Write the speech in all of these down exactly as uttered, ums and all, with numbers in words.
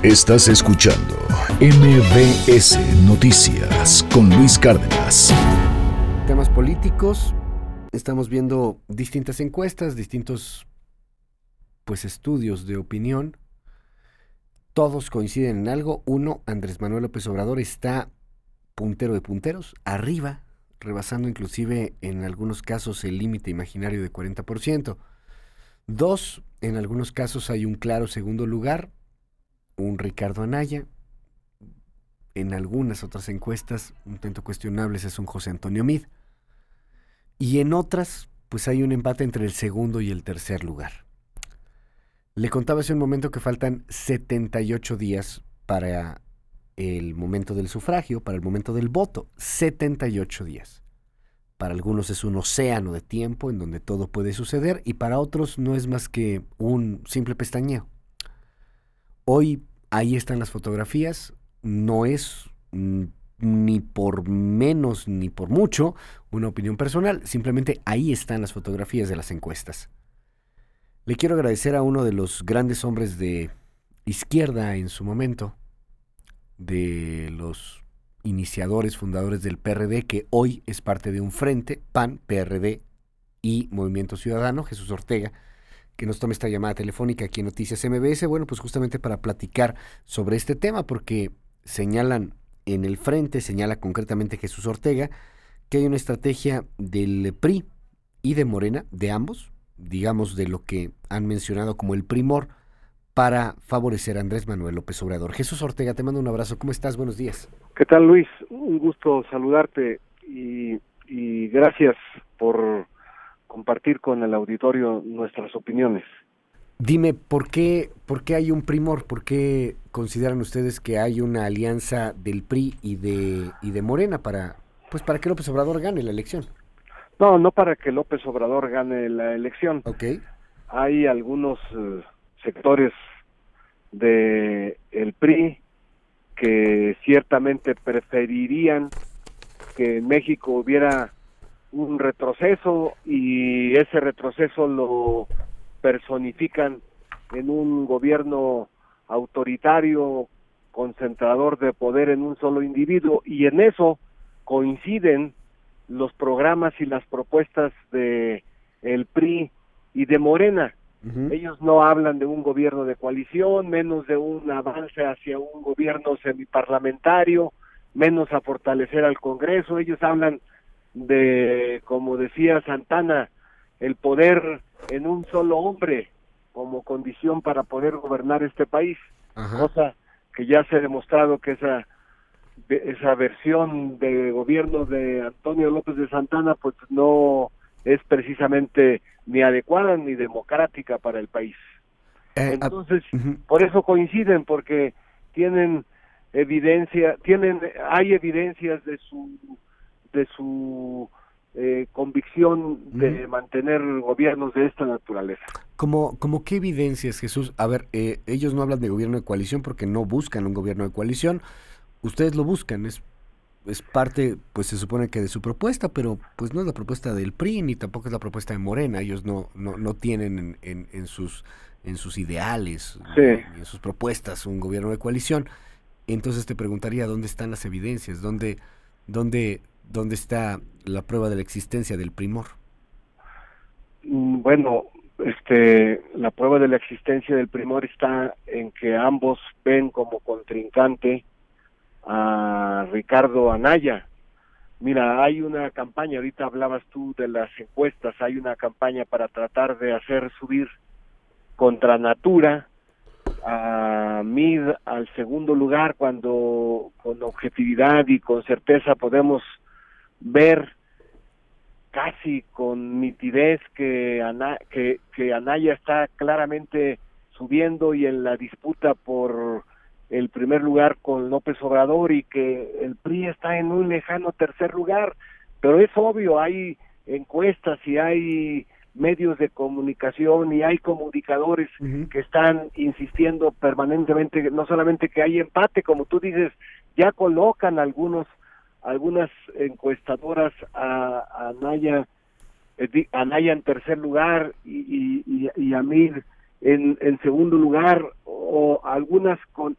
Estás escuchando M B S Noticias con Luis Cárdenas. Temas políticos, estamos viendo distintas encuestas, distintos pues estudios de opinión. Todos coinciden en algo. Uno, Andrés Manuel López Obrador está puntero de punteros, arriba, rebasando inclusive en algunos casos el límite imaginario de cuarenta por ciento. Dos, en algunos casos hay un claro segundo lugar, un Ricardo Anaya. En algunas otras encuestas, un tanto cuestionables, es un José Antonio Meade. Y en otras, pues hay un empate entre el segundo y el tercer lugar. Le contaba hace un momento que faltan setenta y ocho días para el momento del sufragio, para el momento del voto. setenta y ocho días. Para algunos es un océano de tiempo en donde todo puede suceder y para otros no es más que un simple pestañeo. Hoy ahí están las fotografías, no es mm, ni por menos ni por mucho una opinión personal, simplemente ahí están las fotografías de las encuestas. Le quiero agradecer a uno de los grandes hombres de izquierda en su momento, de los iniciadores, fundadores del P R D, que hoy es parte de un frente, P A N, P R D y Movimiento Ciudadano, Jesús Ortega, que nos tome esta llamada telefónica aquí en Noticias M B S, bueno, pues justamente para platicar sobre este tema, porque señalan en el frente, señala concretamente Jesús Ortega, que hay una estrategia del P R I y de Morena, de ambos, digamos de lo que han mencionado como el primor, para favorecer a Andrés Manuel López Obrador. Jesús Ortega, te mando un abrazo, ¿cómo estás? Buenos días. ¿Qué tal, Luis? Un gusto saludarte y, y gracias por compartir con el auditorio nuestras opiniones. Dime, ¿por qué, por qué hay un primor? ¿Por qué consideran ustedes que hay una alianza del P R I y de y de Morena para pues para que López Obrador gane la elección? No, no para que López Obrador gane la elección. Okay. Hay algunos uh, sectores de el P R I que ciertamente preferirían que en México hubiera un retroceso y ese retroceso lo personifican en un gobierno autoritario, concentrador de poder en un solo individuo, y en eso coinciden los programas y las propuestas de el P R I y de Morena. Uh-huh. Ellos no hablan de un gobierno de coalición, menos de un avance hacia un gobierno semiparlamentario, menos a fortalecer al Congreso. Ellos hablan de, como decía Santana, el poder en un solo hombre como condición para poder gobernar este país. Ajá. Cosa que ya se ha demostrado que esa esa versión de gobierno de Antonio López de Santana pues no es precisamente ni adecuada ni democrática para el país. Eh, Entonces, uh, uh-huh. por eso coinciden, porque tienen evidencia, tienen hay evidencias de su de su eh, convicción de uh-huh. mantener gobiernos de esta naturaleza. ¿Cómo, cómo qué evidencias, Jesús? A ver, eh, ellos no hablan de gobierno de coalición porque no buscan un gobierno de coalición. Ustedes lo buscan, es es parte, pues se supone que de su propuesta, pero pues no es la propuesta del P R I ni tampoco es la propuesta de Morena. Ellos no no no tienen en, en, en sus en sus ideales, sí. ni en sus propuestas un gobierno de coalición. Entonces te preguntaría dónde están las evidencias, dónde dónde dónde está la prueba de la existencia del primor. Bueno, este la prueba de la existencia del primor está en que ambos ven como contrincante a Ricardo Anaya. Mira, hay una campaña, ahorita hablabas tú de las encuestas, hay una campaña para tratar de hacer subir contra natura a Meade al segundo lugar, cuando con objetividad y con certeza podemos ver casi con nitidez que, Ana, que, que Anaya está claramente subiendo y en la disputa por el primer lugar con López Obrador, y que el P R I está en un lejano tercer lugar, pero es obvio, hay encuestas y hay medios de comunicación y hay comunicadores uh-huh. que están insistiendo permanentemente, no solamente que hay empate, como tú dices, ya colocan algunos algunas encuestadoras a, a Anaya, eh, Anaya en tercer lugar y, y, y a Meade en, en segundo lugar, o algunas con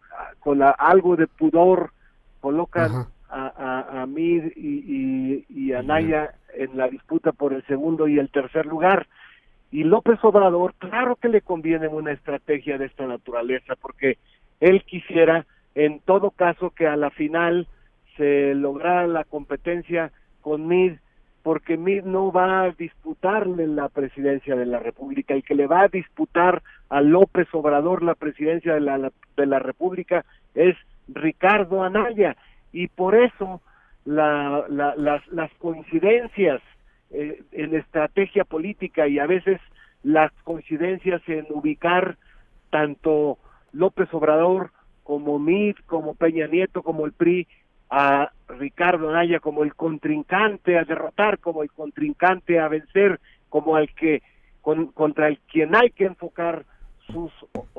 con la, algo de pudor colocan a, a, a Mid y, y, y a Anaya en la disputa por el segundo y el tercer lugar. Y López Obrador, claro que le conviene una estrategia de esta naturaleza, porque él quisiera, en todo caso, que a la final se lograra la competencia con Mid, porque Mid no va a disputarle la presidencia de la República. El que le va a disputar a López Obrador la presidencia de la, de la República es Ricardo Anaya, y por eso la, la, las, las coincidencias eh, en estrategia política y a veces las coincidencias en ubicar tanto López Obrador como Mid, como Peña Nieto, como el P R I, a Ricardo Anaya como el contrincante a derrotar, como el contrincante a vencer, como al que con, contra el quien hay que enfocar sus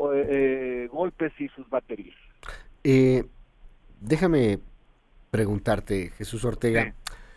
eh, golpes y sus baterías. Eh, déjame preguntarte, Jesús Ortega,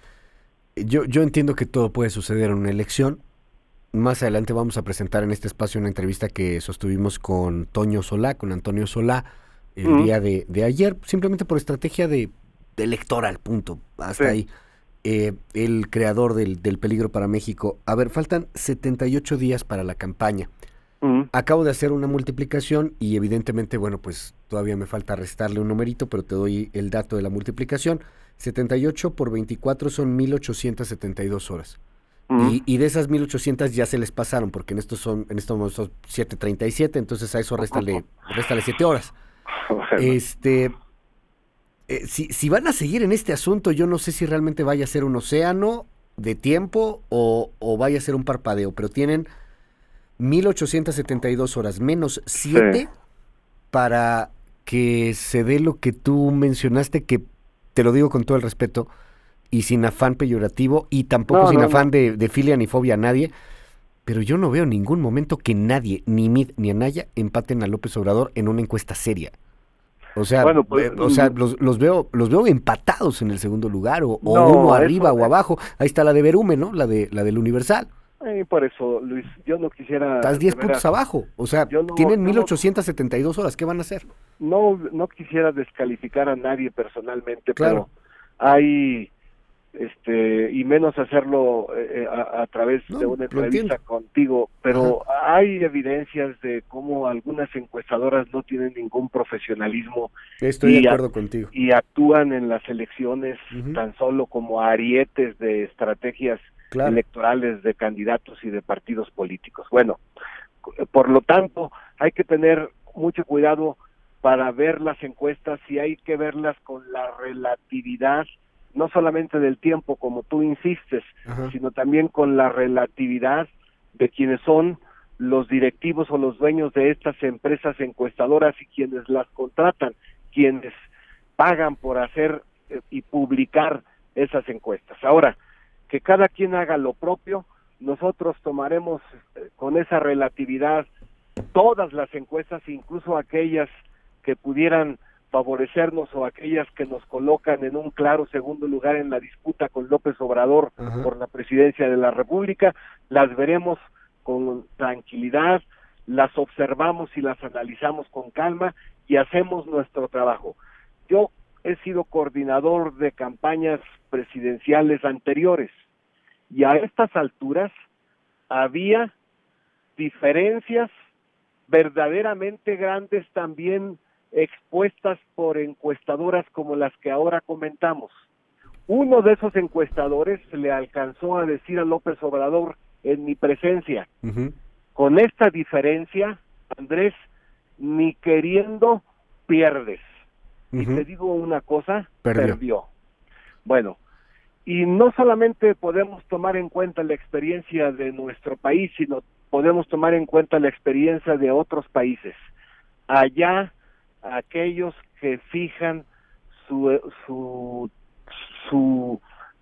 sí. yo, yo entiendo que todo puede suceder en una elección. Más adelante vamos a presentar en este espacio una entrevista que sostuvimos con Toño Solá, con Antonio Solá, el mm. día de, de ayer, simplemente por estrategia de, de electoral, punto, hasta sí. ahí. Eh, el creador del, del Peligro para México. A ver, faltan setenta y ocho días para la campaña. Mm. Acabo de hacer una multiplicación y evidentemente, bueno, pues todavía me falta restarle un numerito, pero te doy el dato de la multiplicación. setenta y ocho por veinticuatro son mil ochocientas setenta y dos horas. Mm. Y, y de esas mil ochocientas ya se les pasaron, porque en estos son, en estos momentos son siete treinta y siete, entonces a eso réstale, réstale siete horas. Bueno. Este, eh, si, si van a seguir en este asunto, yo no sé si realmente vaya a ser un océano de tiempo o, o vaya a ser un parpadeo, pero tienen mil ochocientas setenta y dos horas menos siete sí. para que se dé lo que tú mencionaste, que te lo digo con todo el respeto y sin afán peyorativo y tampoco no, sin no, afán no. De, de filia ni fobia a nadie, pero yo no veo en ningún momento que nadie, ni Mid ni Anaya, empaten a López Obrador en una encuesta seria. O sea, bueno, pues, eh, o sea los, los veo los veo empatados en el segundo lugar, o, o no, uno arriba o abajo. Ahí está la de Berume, ¿no? La de la del Universal. Eh, por eso, Luis, yo no quisiera... Estás diez puntos abajo, o sea, no, tienen mil ochocientas setenta y dos horas, ¿qué van a hacer? No, no quisiera descalificar a nadie personalmente, claro. Pero hay... este y menos hacerlo eh, a, a través no, de una entrevista contigo, pero Ajá. hay evidencias de cómo algunas encuestadoras no tienen ningún profesionalismo. Estoy de acuerdo contigo. Y actúan en las elecciones uh-huh. tan solo como arietes de estrategias claro. electorales de candidatos y de partidos políticos. Bueno, por lo tanto, hay que tener mucho cuidado para ver las encuestas y hay que verlas con la relatividad, no solamente del tiempo, como tú insistes, Ajá. sino también con la relatividad de quienes son los directivos o los dueños de estas empresas encuestadoras y quienes las contratan, quienes pagan por hacer eh, y publicar esas encuestas. Ahora, que cada quien haga lo propio, nosotros tomaremos eh, con esa relatividad todas las encuestas, incluso aquellas que pudieran favorecernos o aquellas que nos colocan en un claro segundo lugar en la disputa con López Obrador Ajá. por la presidencia de la República, las veremos con tranquilidad, las observamos y las analizamos con calma y hacemos nuestro trabajo. Yo he sido coordinador de campañas presidenciales anteriores y a estas alturas había diferencias verdaderamente grandes también expuestas por encuestadoras como las que ahora comentamos. Uno de esos encuestadores le alcanzó a decir a López Obrador en mi presencia, uh-huh. con esta diferencia, Andrés, ni queriendo pierdes. Uh-huh. Y te digo una cosa, perdió. perdió. Bueno, y no solamente podemos tomar en cuenta la experiencia de nuestro país, sino podemos tomar en cuenta la experiencia de otros países. Allá aquellos que fijan su su su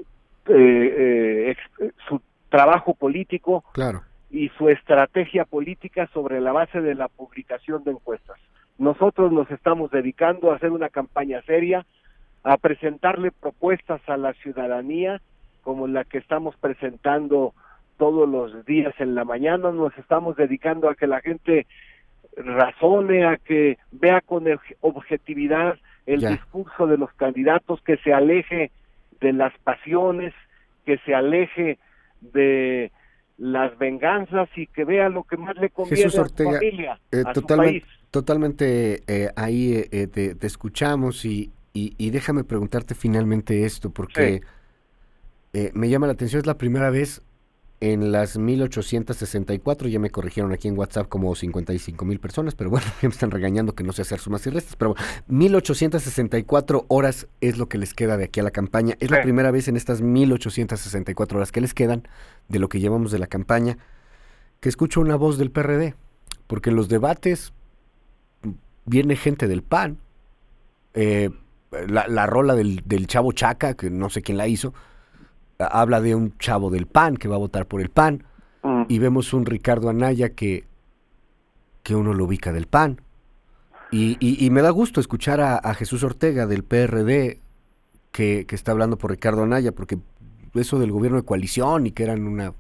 eh, eh, ex, su trabajo político claro. y su estrategia política sobre la base de la publicación de encuestas. Nosotros nos estamos dedicando a hacer una campaña seria, a presentarle propuestas a la ciudadanía como la que estamos presentando todos los días en la mañana. Nos estamos dedicando a que la gente razone, a que vea con objetividad el ya. discurso de los candidatos, que se aleje de las pasiones, que se aleje de las venganzas y que vea lo que más le conviene Jesús a Ortega, su familia, eh, a totalmente, su país. totalmente eh, ahí eh, te, te escuchamos y, y, y déjame preguntarte finalmente esto, porque Sí. eh, me llama la atención, es la primera vez en las mil ochocientas sesenta y cuatro, ya me corrigieron aquí en WhatsApp como cincuenta y cinco mil personas, pero bueno, ya me están regañando que no sé hacer sumas y restas, pero bueno, mil ochocientas sesenta y cuatro horas es lo que les queda de aquí a la campaña. Es Sí. la primera vez en estas mil ochocientas sesenta y cuatro horas que les quedan de lo que llevamos de la campaña que escucho una voz del P R D, porque en los debates viene gente del P A N, eh, la, la rola del, del chavo Chaca, que no sé quién la hizo, habla de un chavo del P A N que va a votar por el P A N, Mm. y vemos un Ricardo Anaya que, que uno lo ubica del P A N. Y, y, y me da gusto escuchar a, a Jesús Ortega del P R D que, que está hablando por Ricardo Anaya, porque eso del gobierno de coalición y que eran una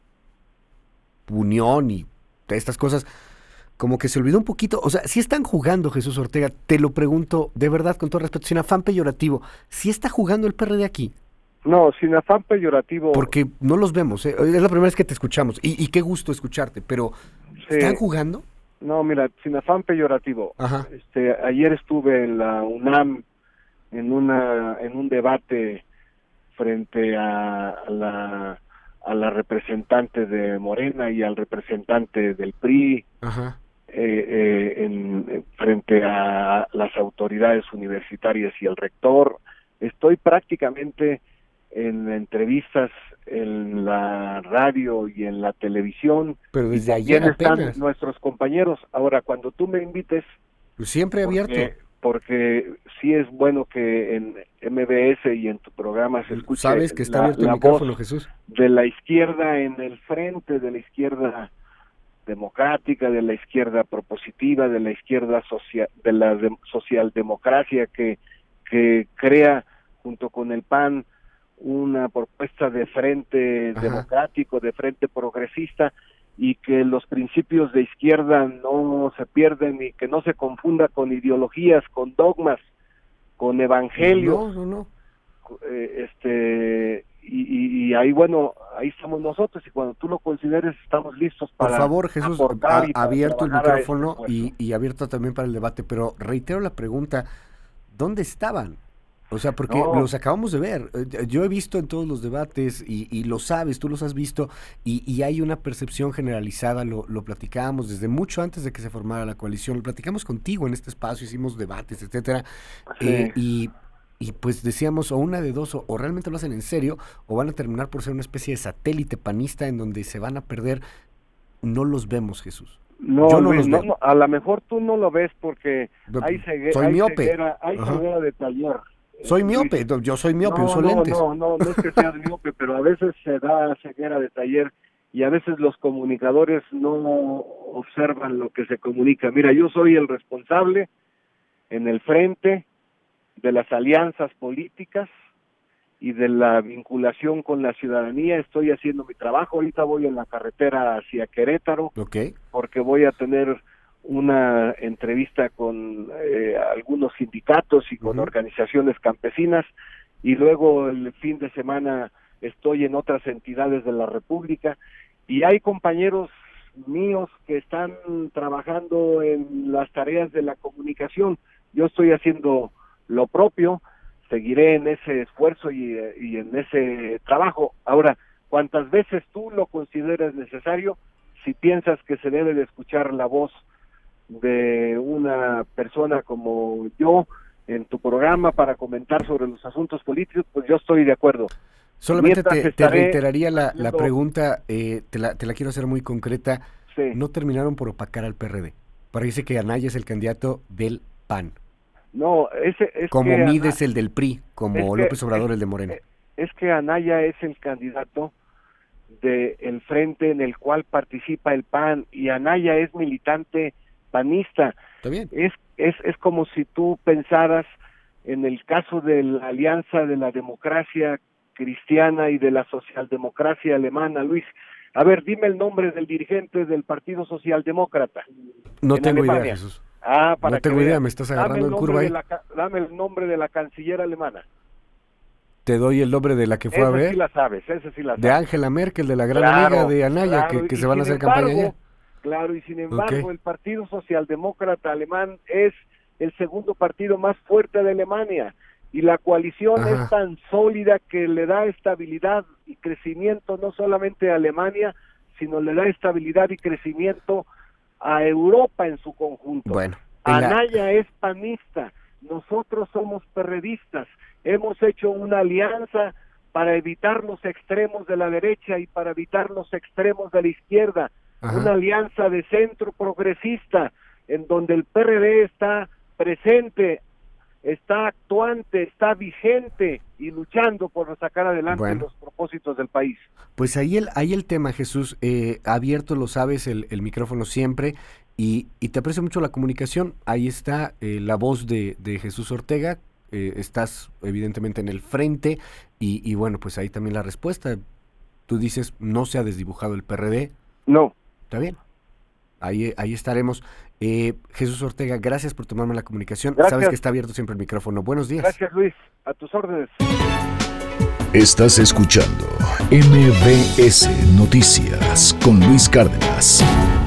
unión y estas cosas, como que se olvidó un poquito. O sea, si están jugando, Jesús Ortega, te lo pregunto de verdad, con todo respeto, sin afán peyorativo, si está jugando el P R D aquí, No, sin afán peyorativo. porque no los vemos, ¿eh? Es la primera vez que te escuchamos, y, y qué gusto escucharte, pero Sí. ¿están jugando? No, mira, sin afán peyorativo. Ajá. Este, ayer estuve en la UNAM en una en un debate frente a, a la a la representante de Morena y al representante del P R I, Ajá. eh, eh, en, frente a las autoridades universitarias y el rector. Estoy prácticamente en entrevistas en la radio y en la televisión. Pero desde y ayer también están apenas. nuestros compañeros. Ahora, cuando tú me invites, Pues siempre abierto. porque, porque sí es bueno que en M B S y en tu programa se escuche Sabes que está la, abierto el la micrófono, voz Jesús. de la izquierda en el frente, de la izquierda democrática, de la izquierda propositiva, de la izquierda social, de la de, socialdemocracia que, que crea junto con el P A N una propuesta de frente Ajá. democrático, de frente progresista, y que los principios de izquierda no se pierden y que no se confunda con ideologías, con dogmas, con evangelios. No, no, no. Eh, este y, y, y ahí bueno, ahí estamos nosotros, y cuando tú lo consideres estamos listos Por para favor, Jesús, aportar a, y para abierto el trabajar a este micrófono esfuerzo. y, y abierto también para el debate, pero reitero la pregunta, ¿dónde estaban? O sea, porque No. los acabamos de ver. Eh, Yo he visto en todos los debates y, y lo sabes, tú los has visto, y, y hay una percepción generalizada, lo, lo platicábamos desde mucho antes de que se formara la coalición, lo platicamos contigo en este espacio, hicimos debates, etcétera, Sí. eh, y, y pues decíamos, o una de dos, o, o realmente lo hacen en serio, o van a terminar por ser una especie de satélite panista en donde se van a perder. No los vemos, Jesús. No, Yo no Luis, los no, veo. no, a lo mejor tú no lo ves porque hay, cegue Soy hay miope. ceguera, hay Ajá. ceguera de taller. Soy Eh, miope, Luis. yo soy miope, no, uso no, lentes. No, no, no es que seas miope, pero a veces se da ceguera de taller y a veces los comunicadores no observan lo que se comunica. Mira, yo soy el responsable en el frente de las alianzas políticas y de la vinculación con la ciudadanía. Estoy haciendo mi trabajo. Ahorita voy en la carretera hacia Querétaro, Ok. porque voy a tener una entrevista con eh, algunos sindicatos y con Ujú. organizaciones campesinas, y luego el fin de semana estoy en otras entidades de la República, y hay compañeros míos que están trabajando en las tareas de la comunicación. Yo estoy haciendo lo propio, seguiré en ese esfuerzo y, y en ese trabajo. Ahora, cuantas veces tú lo consideres necesario, si piensas que se debe de escuchar la voz de una persona como yo en tu programa para comentar sobre los asuntos políticos, pues yo estoy de acuerdo. Solamente Mientras te, te estaré reiteraría la, la haciendo- pregunta, eh, te, la, te la quiero hacer muy concreta. Sí. No terminaron por opacar al P R D. Parece que Anaya es el candidato del P A N. No, ese es Como que Mide Ana- es el del P R I, como es que- López Obrador es- el de Morena. es que Anaya es el candidato del frente en el cual participa el P A N, y Anaya es militante panista. ¿Está bien? Es, es, es como si tú pensaras en el caso de la alianza de la democracia cristiana y de la socialdemocracia alemana, Luis. A ver, dime el nombre del dirigente del Partido Socialdemócrata. No en tengo Alemania. idea, Jesús. Ah, para no tengo que idea, veas. me estás Dame agarrando el en curva nombre ahí. de la ca- Dame el nombre de la canciller alemana. Te doy el nombre de la que fue Esa a ver. sí la sabes, esa sí la sabes. De Angela Merkel, de la gran Claro, amiga de Anaya, claro, que, que y se van a sin hacer campaña embargo, allá. Claro, y sin embargo, Ok. el Partido Socialdemócrata Alemán es el segundo partido más fuerte de Alemania, y la coalición Ajá. es tan sólida que le da estabilidad y crecimiento no solamente a Alemania, sino le da estabilidad y crecimiento a Europa en su conjunto. Bueno, en la- Anaya es panista, nosotros somos perredistas, hemos hecho una alianza para evitar los extremos de la derecha y para evitar los extremos de la izquierda, Ajá. una alianza de centro progresista, en donde el P R D está presente, está actuante, está vigente y luchando por sacar adelante Bueno. los propósitos del país. Pues ahí el, ahí el tema, Jesús, eh, abierto, lo sabes, el, el micrófono siempre, y, y te aprecio mucho la comunicación. Ahí está eh, la voz de, de Jesús Ortega, eh, estás evidentemente en el frente, y, y bueno, pues ahí también la respuesta. Tú dices, no se ha desdibujado el P R D, No, está bien, ahí, ahí estaremos. Eh, Jesús Ortega, gracias por tomarme la comunicación, Gracias. sabes que está abierto siempre el micrófono. Buenos días. gracias Luis, a tus órdenes. Estás escuchando M B S Noticias con Luis Cárdenas.